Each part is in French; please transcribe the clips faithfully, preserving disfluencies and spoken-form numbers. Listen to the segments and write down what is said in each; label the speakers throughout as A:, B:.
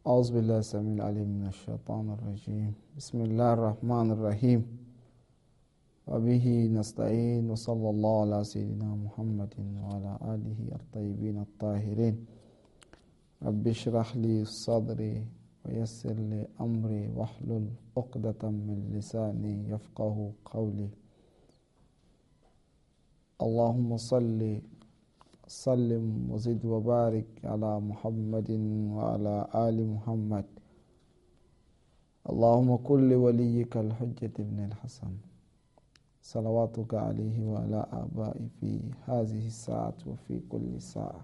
A: أعوذ بالله السميع العليم من الشيطان الرجيم بسم الله الرحمن الرحيم وبه نستعين وصلى الله على سيدنا محمد وعلى آله الطيبين الطاهرين رب اشرح لي صدري ويسر لي أمري واحلل عقدة من لساني يفقه قولي اللهم صل سلم وزد وبارك على محمد وعلى آل محمد اللهم كن لوليك الحجة ابن الحسن صلواتك عليه وعلى آبائه في هذه الساعة وفي كل ساعة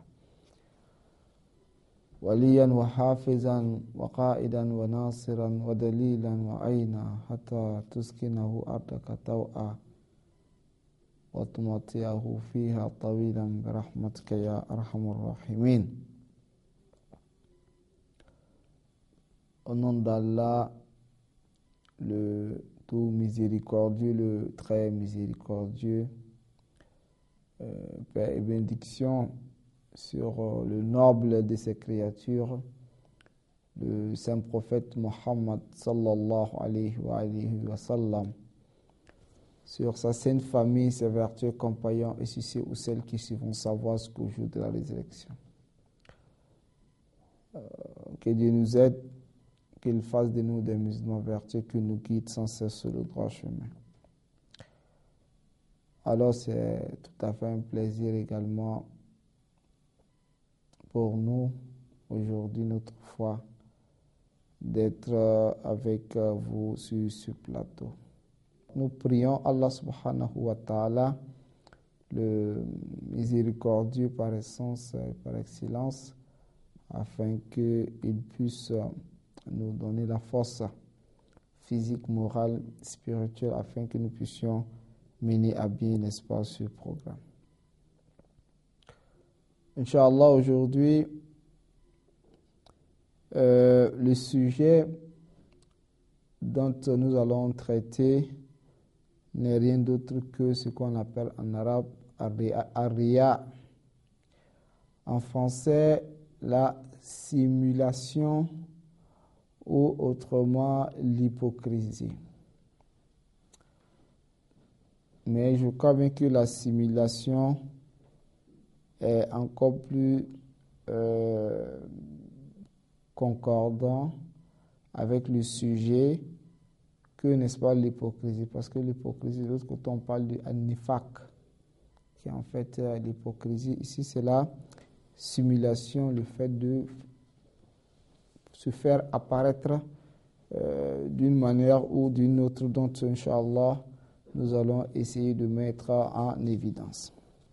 A: وليا وحافظا وقائدا وناصرا ودليلا وعينا حتى تسكنه أرضك طوعا وتمتعه فيها طويلا برحمتك يا أرحم الراحمين. Au nom d'Allah, le tout miséricordieux, le très miséricordieux, euh, paix et bénédiction sur euh, le noble de ses créatures, le saint prophète Mohammed sallallahu alayhi wa, alayhi wa sallam, sur sa sainte famille, ses vertueux compagnons et sur ceux ou celles qui suivront sa voie jusqu'au jour de la résurrection. Euh, que Dieu nous aide, qu'il fasse de nous des musulmans vertueux, qu'il nous guide sans cesse sur le droit chemin. Alors c'est tout à fait un plaisir également pour nous, aujourd'hui, notre foi, d'être avec vous sur ce plateau. Nous prions Allah subhanahu wa ta'ala, le miséricordieux par essence et par excellence, afin qu'il puisse nous donner la force physique, morale, spirituelle, afin que nous puissions mener à bien, n'est-ce pas, ce programme. Inch'Allah, aujourd'hui, euh, le sujet dont nous allons traiter n'est rien d'autre que ce qu'on appelle en arabe ar-riya. En français, la simulation ou autrement l'hypocrisie. Mais je crois bien que la simulation est encore plus euh, concordant avec le sujet que, n'est-ce pas, l'hypocrisie. Parce que l'hypocrisie, de l'autre côté, on parle du nifaq, qui est en fait euh, l'hypocrisie. Ici, c'est la simulation, le fait de se faire apparaître euh, d'une manière ou d'une autre, dont, Inch'Allah, nous allons essayer de mettre en évidence.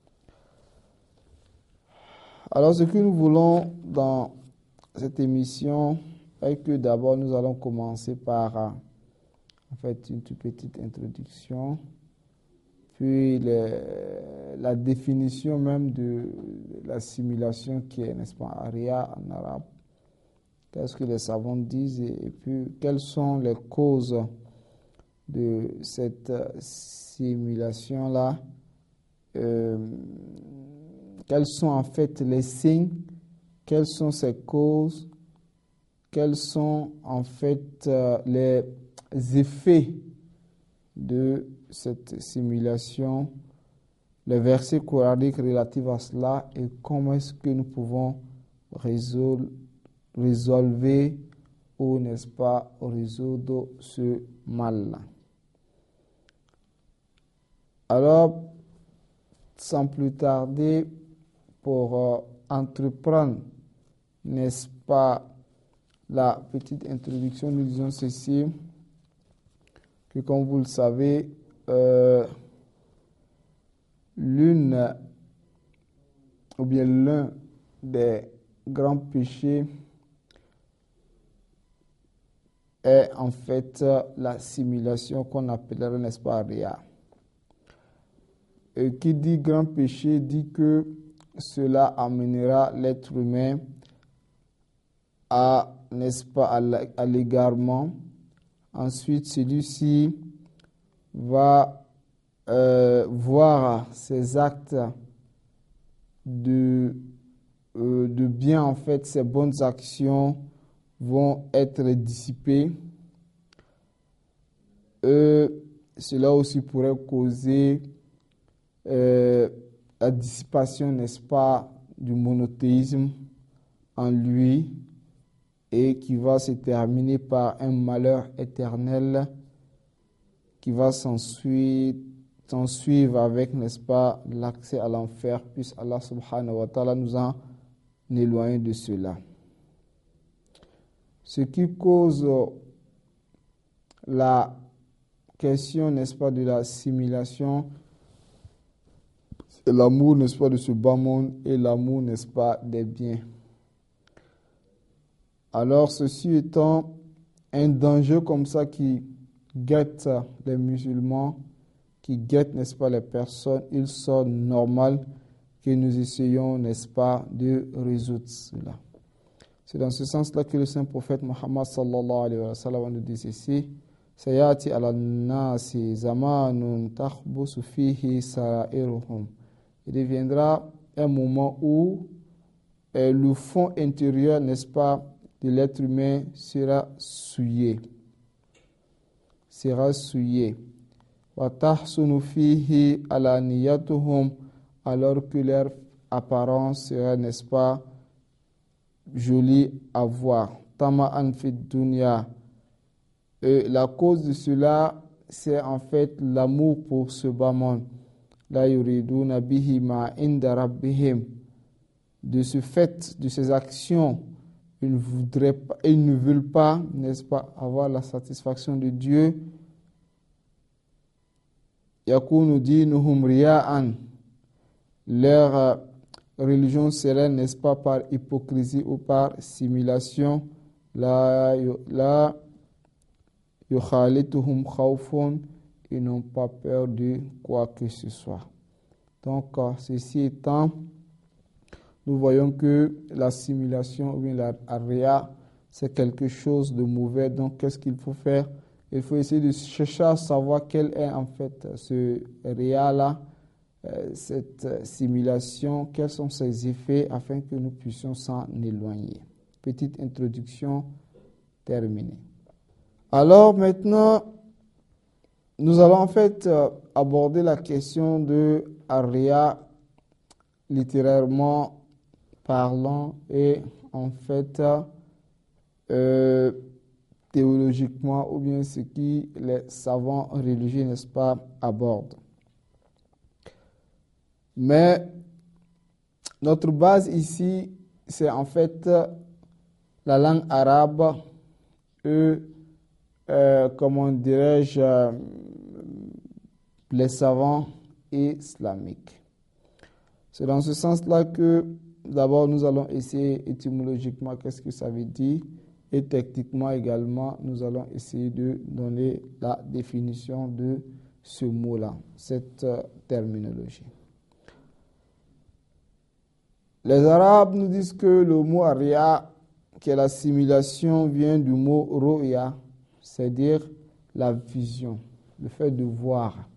A: Alors, ce que nous voulons dans cette émission est que d'abord, nous allons commencer par euh, en fait une toute petite introduction, puis le, la définition même de la simulation qui est, n'est-ce pas, ariya en arabe. Qu'est-ce que les savants disent et, et puis quelles sont les causes de cette simulation-là, euh, quels sont en fait les signes, quelles sont ses causes, quels sont en fait euh, les effets de cette simulation, les versets coraniques relatifs à cela et comment est-ce que nous pouvons résoudre, résolver ou, n'est-ce pas, résoudre ce mal-là. Alors, sans plus tarder, pour euh, entreprendre, n'est-ce pas, la petite introduction, nous disons ceci, que comme vous le savez, euh, l'une ou bien l'un des grands péchés est en fait la simulation qu'on appellerait, n'est-ce pas, riya. Et qui dit grand péché dit que cela amènera l'être humain à, n'est-ce pas, à l'égarement. Ensuite, celui-ci va euh, voir ses actes de, euh, de bien, en fait, ses bonnes actions vont être dissipés. Et cela aussi pourrait causer euh, la dissipation, n'est-ce pas, du monothéisme en lui et qui va se terminer par un malheur éternel qui va s'ensuivre suivre avec, n'est-ce pas, l'accès à l'enfer, puisse Allah subhanahu wa ta'ala nous en éloigner de cela. Ce qui cause la question, n'est-ce pas, de la simulation, c'est l'amour, n'est-ce pas, de ce bas monde et l'amour, n'est-ce pas, des biens. Alors, ceci étant un danger comme ça qui guette les musulmans, qui guette, n'est-ce pas, les personnes, il sort normal que nous essayons, n'est-ce pas, de résoudre cela. C'est dans ce sens-là que le saint prophète Muhammad sallallahu alayhi wa sallam nous dit ceci: Sayati ala nasi zamanun takhbusu fihi sara'iruhum. Il deviendra un moment où euh, le fond intérieur, n'est-ce pas, de l'être humain sera souillé. Sera souillé. Wa tahsunu fihi alaniyatuhum, alors que leur apparence sera, n'est-ce pas, jolie à voir. Tama'an fid dunya. Et la cause de cela, c'est en fait l'amour pour ce bas monde. La yuriduna bihi ma inda rabbihim. De ce fait, de ces actions, ils ne voudraient pas, ils ne veulent pas, n'est-ce pas, avoir la satisfaction de Dieu. Yakunu dinuhum riya'an. Leur religion serait, n'est-ce pas, par hypocrisie ou par simulation. La, la yukhalituhum khawfun. Ils n'ont pas peur de quoi que ce soit. Donc, ceci étant, nous voyons que la simulation ou bien la riya, c'est quelque chose de mauvais. Donc, qu'est-ce qu'il faut faire? Il faut essayer de chercher à savoir quel est en fait ce riya-là, euh, cette simulation, quels sont ses effets afin que nous puissions s'en éloigner. Petite introduction terminée. Alors maintenant, nous allons en fait euh, aborder la question de riya littérairement parlant et en fait euh, théologiquement, ou bien ce qui les savants religieux, n'est-ce pas, abordent. Mais notre base ici, c'est en fait la langue arabe et, euh, comment dirais-je, euh, les savants islamiques. C'est dans ce sens-là que d'abord nous allons essayer étymologiquement qu'est-ce que ça veut dire et techniquement également nous allons essayer de donner la définition de ce mot-là, cette euh, terminologie. Les Arabes nous disent que le mot riya, qui est la simulation, vient du mot ru'ya, c'est-à-dire la vision, le fait de voir.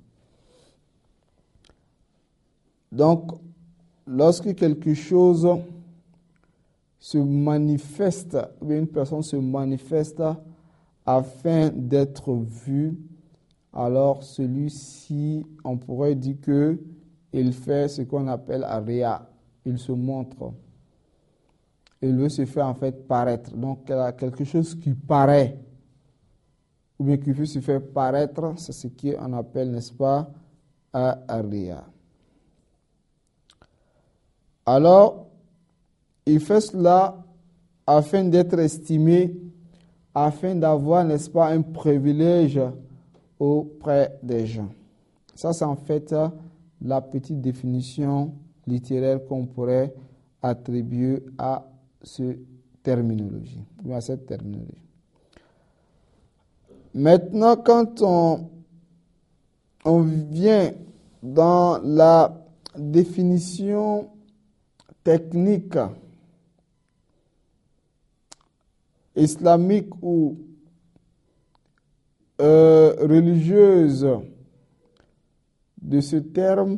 A: Donc, lorsque quelque chose se manifeste, ou une personne se manifeste afin d'être vue, alors celui-ci, on pourrait dire que il fait ce qu'on appelle riya. Il se montre. Il veut se faire en fait paraître. Donc, il y a quelque chose qui paraît, ou bien qui veut se faire paraître, c'est ce qu'on appelle, n'est-ce pas, riya. Alors, il fait cela afin d'être estimé, afin d'avoir, n'est-ce pas, un privilège auprès des gens. Ça, c'est en fait la petite définition littéraire qu'on pourrait attribuer à, ce terminologie, à cette terminologie. Maintenant, quand on, on vient dans la définition technique islamique ou euh, religieuse de ce terme,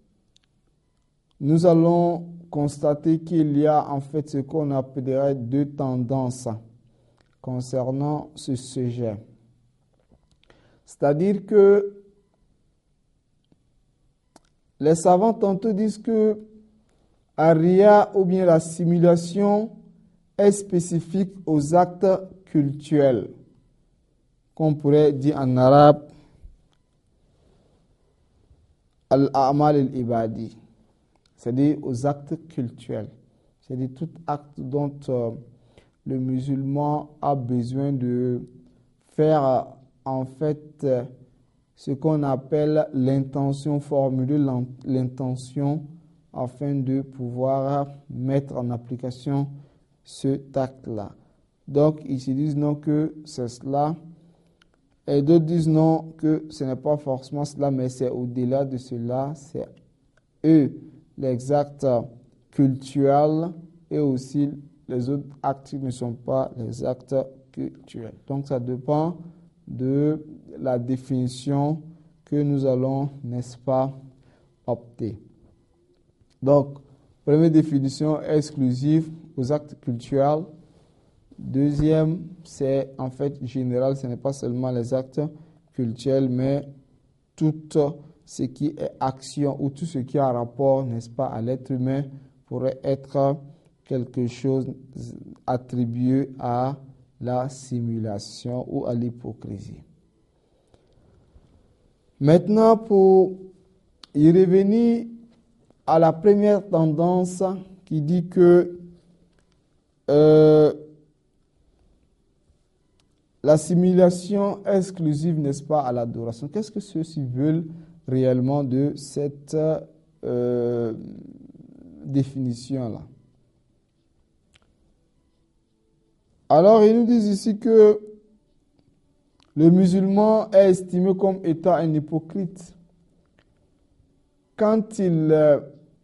A: nous allons constater qu'il y a en fait ce qu'on appellerait deux tendances. concernant ce sujet. C'est-à-dire que les savants tantôt disent que Aria ou bien la simulation est spécifique aux actes cultuels, qu'on pourrait dire en arabe al-a'mal al-ibadi, c'est-à-dire aux actes cultuels, c'est-à-dire tout acte dont euh, le musulman a besoin de faire euh, en fait euh, ce qu'on appelle l'intention, formuler l'intention afin de pouvoir mettre en application cet acte-là. Donc, ils se disent non que c'est cela, et d'autres disent non que ce n'est pas forcément cela, mais c'est au-delà de cela, c'est eux, les actes cultuels et aussi les autres actes qui ne sont pas les actes cultuels. Donc, ça dépend de la définition que nous allons, n'est-ce pas, opter. Donc, première définition exclusive aux actes cultuels. Deuxième, c'est en fait général, ce n'est pas seulement les actes cultuels, mais tout ce qui est action ou tout ce qui a rapport, n'est-ce pas, à l'être humain pourrait être quelque chose attribué à la simulation ou à l'hypocrisie. Maintenant, pour y revenir à la première tendance qui dit que euh, la simulation exclusive, n'est-ce pas, à l'adoration. Qu'est-ce que ceux-ci veulent réellement de cette euh, définition-là? Alors, ils nous disent ici que le musulman est estimé comme étant un hypocrite quand il, euh,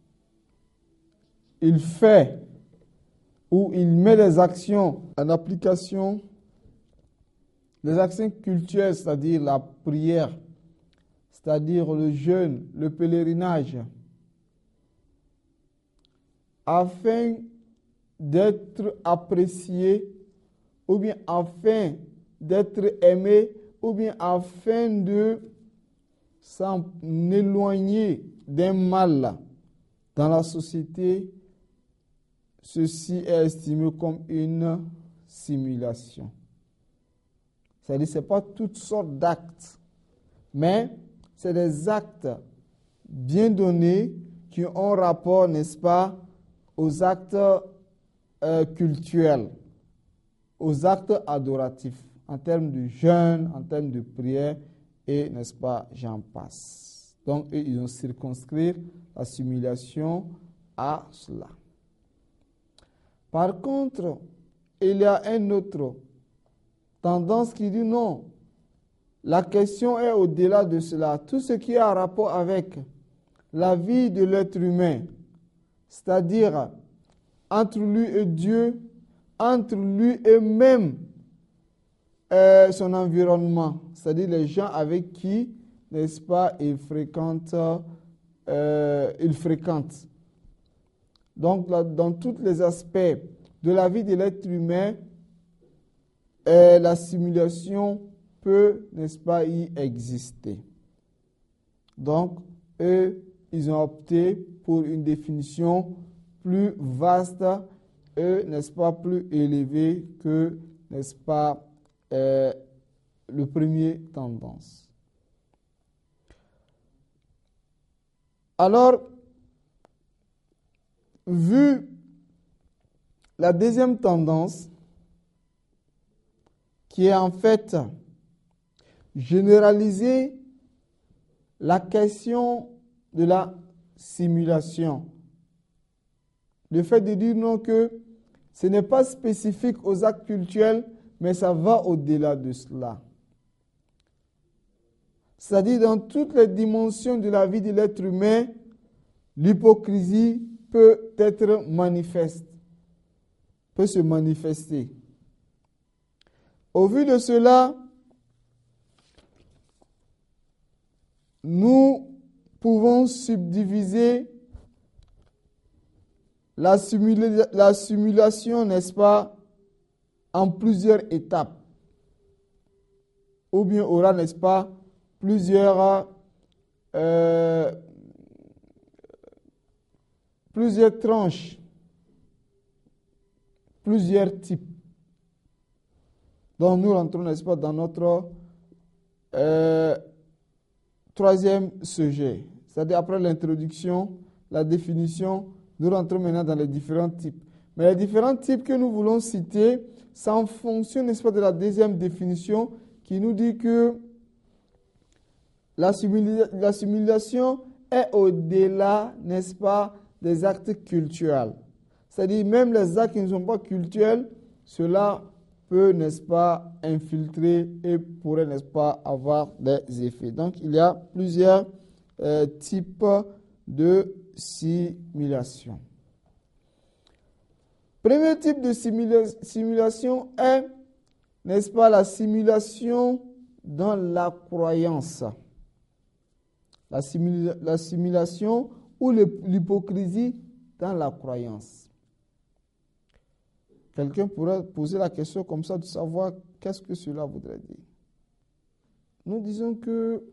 A: il fait ou il met des actions en application, les actions cultuelles, c'est-à-dire la prière, c'est-à-dire le jeûne, le pèlerinage, afin d'être apprécié ou bien afin d'être aimé ou bien afin de s'en éloigner d'un mal dans la société, ceci est estimé comme une simulation. C'est-à-dire que ce n'est pas toutes sortes d'actes, mais c'est des actes bien donnés qui ont rapport, n'est-ce pas, aux actes euh, cultuels, aux actes adoratifs, en termes de jeûne, en termes de prière, et, n'est-ce pas, j'en passe. Donc, eux, ils ont circonscrit la simulation à cela. Par contre, il y a une autre tendance qui dit non. La question est au-delà de cela. Tout ce qui a rapport avec la vie de l'être humain, c'est-à-dire entre lui et Dieu, entre lui et même euh, son environnement, c'est-à-dire les gens avec qui, n'est-ce pas, il fréquente, euh, il fréquente. Donc, là, dans tous les aspects de la vie de l'être humain, euh, la simulation peut, n'est-ce pas, y exister. Donc, eux, ils ont opté pour une définition plus vaste et, n'est-ce pas, plus élevée que, n'est-ce pas, euh, le premier tendance. Alors, vu la deuxième tendance, qui est en fait généraliser la question de la simulation. Le fait de dire non que ce n'est pas spécifique aux actes cultuels, mais ça va au-delà de cela. C'est-à-dire dans toutes les dimensions de la vie de l'être humain, l'hypocrisie peut être manifeste, peut se manifester. Au vu de cela, nous pouvons subdiviser la, simula- la simulation, n'est-ce pas, en plusieurs étapes, ou bien aura, n'est-ce pas, plusieurs, euh, plusieurs tranches, plusieurs types. Donc nous rentrons, n'est-ce pas, dans notre euh, troisième sujet. C'est-à-dire après l'introduction, la définition, nous rentrons maintenant dans les différents types. Mais les différents types que nous voulons citer, c'est en fonction, n'est-ce pas, de la deuxième définition qui nous dit que la, simula- la simulation est au-delà, n'est-ce pas, des actes culturels. C'est-à-dire même les actes qui ne sont pas culturels, cela peut, n'est-ce pas, infiltrer et pourrait, n'est-ce pas, avoir des effets. Donc il y a plusieurs euh, types de simulation. Premier type de simula- simulation est, n'est-ce pas, la simulation dans la croyance. La, simula- la simulation ou le- l'hypocrisie dans la croyance. Quelqu'un pourrait poser la question comme ça de savoir qu'est-ce que cela voudrait dire. Nous disons que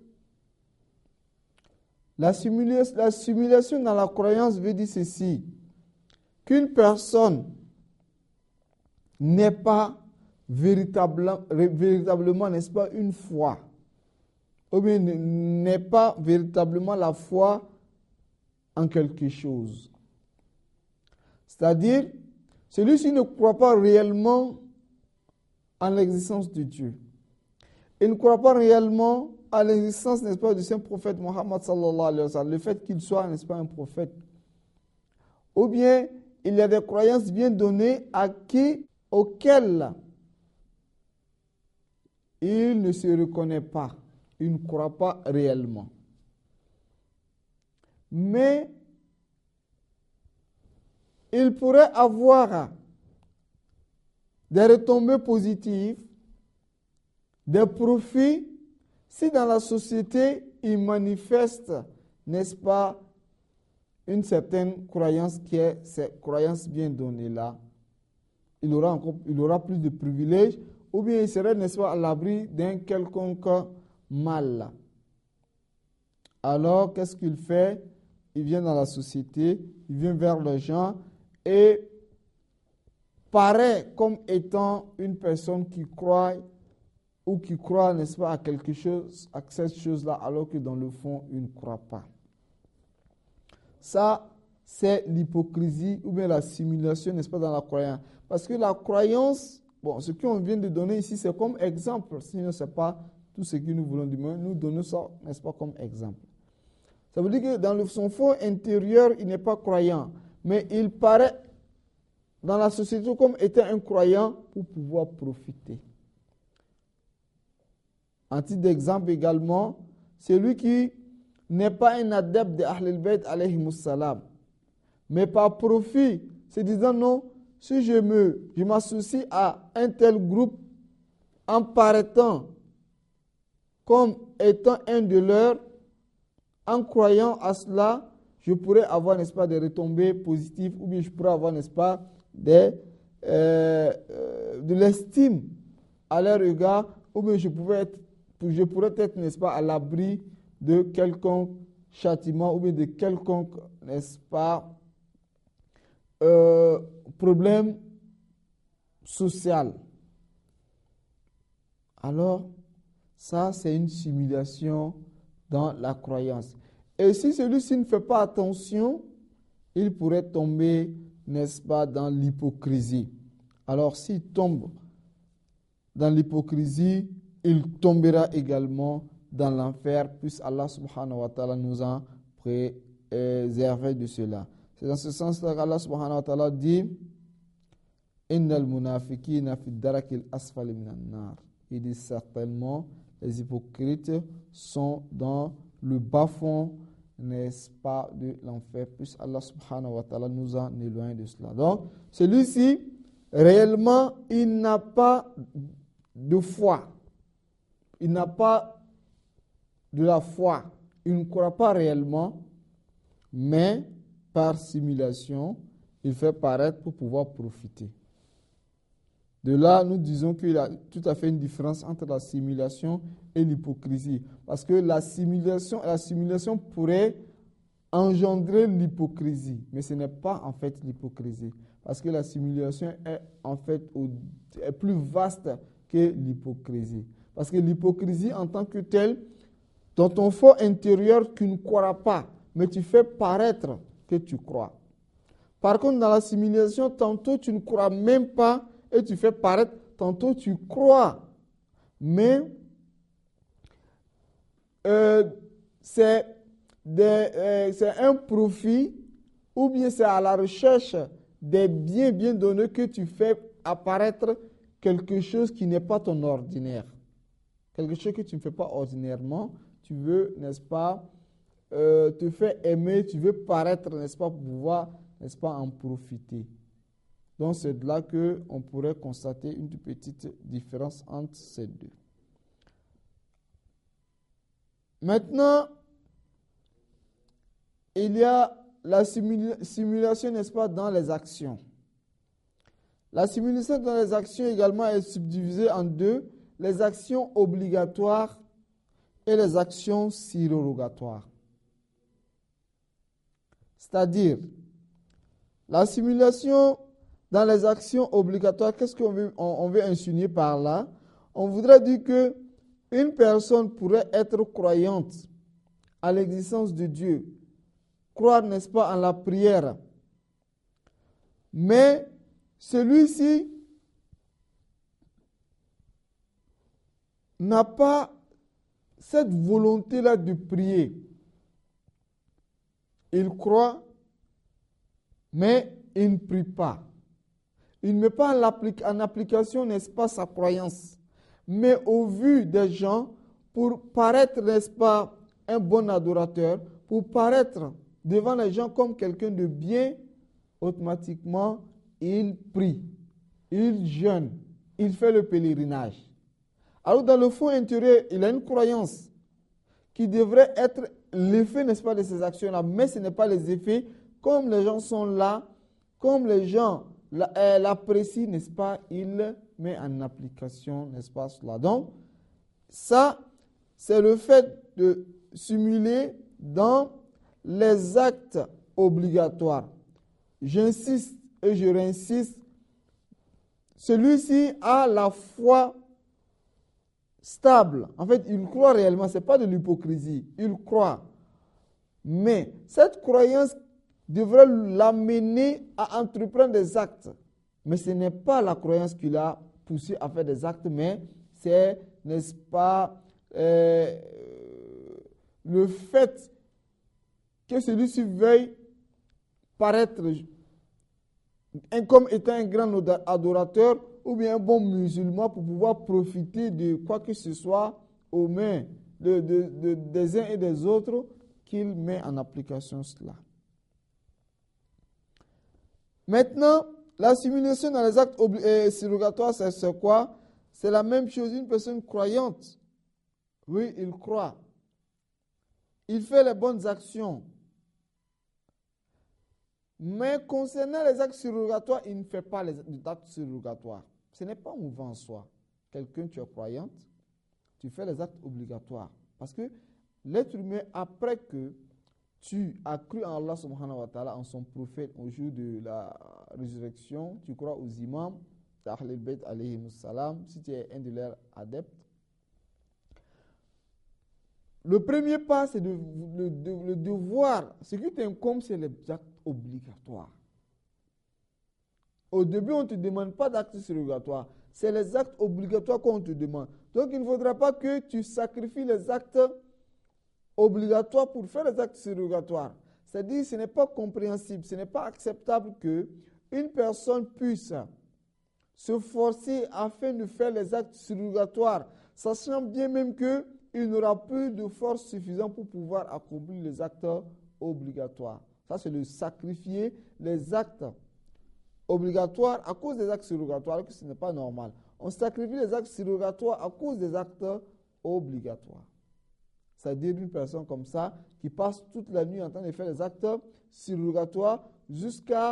A: la simulation, la simulation dans la croyance veut dire ceci, qu'une personne n'est pas véritablement, véritablement, n'est-ce pas, une foi, ou bien n'est pas véritablement la foi en quelque chose. C'est-à-dire, celui-ci ne croit pas réellement en l'existence de Dieu. Il ne croit pas réellement à l'existence, n'est-ce pas, du saint prophète Mohammed sallallahu alayhi wa sallam, le fait qu'il soit, n'est-ce pas, un prophète. Ou bien, il y a des croyances bien données à qui, auxquelles il ne se reconnaît pas, il ne croit pas réellement. Mais il pourrait avoir des retombées positives, des profits, si dans la société, il manifeste, n'est-ce pas, une certaine croyance qui est cette croyance bien donnée-là. Il aura, encore, il aura plus de privilèges, ou bien il serait, n'est-ce pas, à l'abri d'un quelconque mal. Alors, qu'est-ce qu'il fait? Il vient dans la société, il vient vers les gens et paraît comme étant une personne qui croit ou qui croit, n'est-ce pas, à quelque chose, à cette chose-là, alors que dans le fond, il ne croit pas. Ça, c'est l'hypocrisie ou bien la simulation, n'est-ce pas, dans la croyance. Parce que la croyance, bon, ce qu'on vient de donner ici, c'est comme exemple. Sinon, ce n'est pas tout ce que nous voulons dire. Mais nous donnons ça, n'est-ce pas, comme exemple. Ça veut dire que dans le, son fond intérieur, il n'est pas croyant. Mais il paraît dans la société comme étant un croyant pour pouvoir profiter. En titre d'exemple également, celui qui n'est pas un adepte de Ahlul Bayt alayhimus salam, mais par profit, se disant non, si je me, je m'associe à un tel groupe en paraîtant comme étant un de leurs, en croyant à cela, je pourrais avoir, n'est-ce pas, des retombées positives, ou bien je pourrais avoir, n'est-ce pas, des, euh, euh, de l'estime à leur égard, ou bien je, pouvais être, je pourrais être, n'est-ce pas, à l'abri de quelconque châtiment, ou bien de quelconque, n'est-ce pas, euh, problème social. Alors, ça, c'est une simulation dans la croyance. Et si celui-ci ne fait pas attention, il pourrait tomber, n'est-ce pas, dans l'hypocrisie. Alors, s'il tombe dans l'hypocrisie, il tombera également dans l'enfer, puisque Allah subhanahu wa ta'ala nous a préservé de cela. C'est dans ce sens-là qu'Allah subhanahu wa ta'ala dit « Innal munafiqina fi darakil asfali minan nar » Il dit certainement, les hypocrites sont dans le bas-fond, n'est-ce pas, de l'enfer, puisque Allah subhanahu wa ta'ala nous en éloigne de cela. Donc, celui-ci, réellement, il n'a pas de foi. Il n'a pas de la foi. Il ne croit pas réellement, mais par simulation, il fait paraître pour pouvoir profiter. De là, nous disons qu'il y a tout à fait une différence entre la simulation et l'hypocrisie. Parce que la simulation, la simulation pourrait engendrer l'hypocrisie, mais ce n'est pas en fait l'hypocrisie. Parce que la simulation est en fait au, est plus vaste que l'hypocrisie. Parce que l'hypocrisie en tant que telle, dans ton fort intérieur, tu ne crois pas, mais tu fais paraître que tu crois. Par contre, dans la simulation, tantôt tu ne crois même pas et tu fais paraître, tantôt tu crois. Mais euh, c'est, des, euh, c'est un profit ou bien c'est à la recherche des biens bien donnés que tu fais apparaître quelque chose qui n'est pas ton ordinaire. Quelque chose que tu ne fais pas ordinairement, tu veux, n'est-ce pas, euh, te faire aimer, tu veux paraître, n'est-ce pas, pour pouvoir, n'est-ce pas, en profiter. Donc c'est de là qu'on pourrait constater une petite différence entre ces deux. Maintenant, il y a la simula- simulation, n'est-ce pas, dans les actions. La simulation dans les actions également est subdivisée en deux, les actions obligatoires et les actions surrogatoires. C'est-à-dire, la simulation dans les actions obligatoires, qu'est-ce qu'on veut, on, on veut insinuer par là? On voudrait dire que une personne pourrait être croyante à l'existence de Dieu, croire, n'est-ce pas, en la prière, mais celui-ci n'a pas cette volonté-là de prier. Il croit, mais il ne prie pas. Il ne met pas en, applic- en application, n'est-ce pas, sa croyance. Mais au vu des gens, pour paraître, n'est-ce pas, un bon adorateur, pour paraître devant les gens comme quelqu'un de bien, automatiquement, il prie, il jeûne, il fait le pèlerinage. Alors dans le fond intérieur, il a une croyance qui devrait être l'effet, n'est-ce pas, de ces actions-là, mais ce n'est pas les effets. Comme les gens sont là, comme les gens l'apprécient, n'est-ce pas, il met en application, n'est-ce pas, cela. Donc, ça, c'est le fait de simuler dans les actes obligatoires. J'insiste et je réinsiste, celui-ci a la foi stable. En fait, il croit réellement, ce n'est pas de l'hypocrisie, il croit. Mais cette croyance devrait l'amener à entreprendre des actes. Mais ce n'est pas la croyance qui l'a poussé à faire des actes, mais c'est, n'est-ce pas, euh, le fait que celui-ci veuille paraître comme étant un grand adorateur ou bien un bon musulman pour pouvoir profiter de quoi que ce soit aux mains de, de, de, des uns et des autres, qu'il met en application cela. Maintenant, la simulation dans les actes euh, surrogatoires, c'est quoi? C'est la même chose, une personne croyante. Oui, il croit. Il fait les bonnes actions. Mais concernant les actes surrogatoires, il ne fait pas les actes surrogatoires. Ce n'est pas mauvais en soi. Quelqu'un, tu es croyante, tu fais les actes obligatoires. Parce que l'être humain, après que tu as cru en Allah subhanahu wa ta'ala, en son prophète, au jour de la résurrection, tu crois aux imams, d'Ahl al-Bayt alayhi salam, si tu es un de leurs adeptes. Le premier pas, c'est de, de, de, le devoir. Ce qui t'incombe, c'est les actes obligatoires. Au début, on ne te demande pas d'actes surrogatoires. C'est les actes obligatoires qu'on te demande. Donc, il ne faudra pas que tu sacrifies les actes obligatoires pour faire les actes surrogatoires. C'est-à-dire, ce n'est pas compréhensible, ce n'est pas acceptable qu'une personne puisse se forcer afin de faire les actes surrogatoires, sachant bien même qu'il n'aura plus de force suffisante pour pouvoir accomplir les actes obligatoires. Ça, c'est de sacrifier les actes obligatoires à cause des actes surrogatoires, que ce n'est pas normal. On sacrifie les actes surrogatoires à cause des actes obligatoires. C'est-à-dire une personne comme ça qui passe toute la nuit en train de faire les actes surrogatoires jusqu'à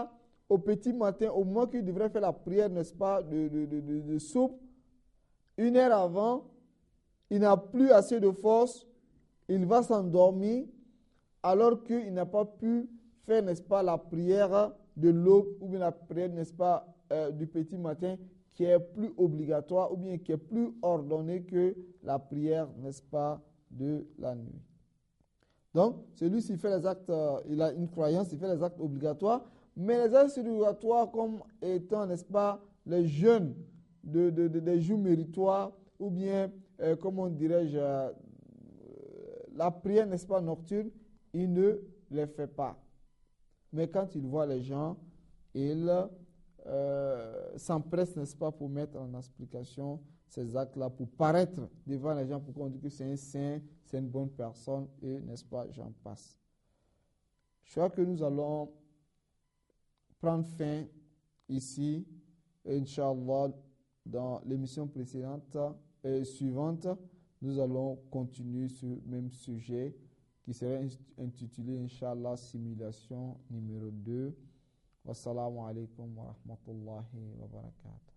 A: au petit matin, au moment qu'il devrait faire la prière, n'est-ce pas, de, de, de, de, de soupe, une heure avant, il n'a plus assez de force, il va s'endormir, alors qu'il n'a pas pu faire, n'est-ce pas, la prière de l'aube, ou bien la prière, n'est-ce pas, euh, du petit matin, qui est plus obligatoire, ou bien qui est plus ordonnée que la prière, n'est-ce pas, de la nuit. Donc, celui-ci fait les actes, euh, il a une croyance, il fait les actes obligatoires, mais les actes obligatoires comme étant, n'est-ce pas, les jeûnes de, de, de, des jours méritoires, ou bien, euh, comment dirais-je, euh, la prière, n'est-ce pas, nocturne, il ne les fait pas. Mais quand il voit les gens, il euh, s'empresse, n'est-ce pas, pour mettre en application ces actes-là, pour paraître devant les gens, pour qu'on dise que c'est un saint, c'est une bonne personne, et, n'est-ce pas, j'en passe. Je crois que nous allons prendre fin ici, Inch'Allah, dans l'émission précédente et suivante, nous allons continuer sur le même sujet qui serait intitulé, Inch'Allah, simulation numéro deux. Wassalamu alaikum wa rahmatullahi wa barakatuh.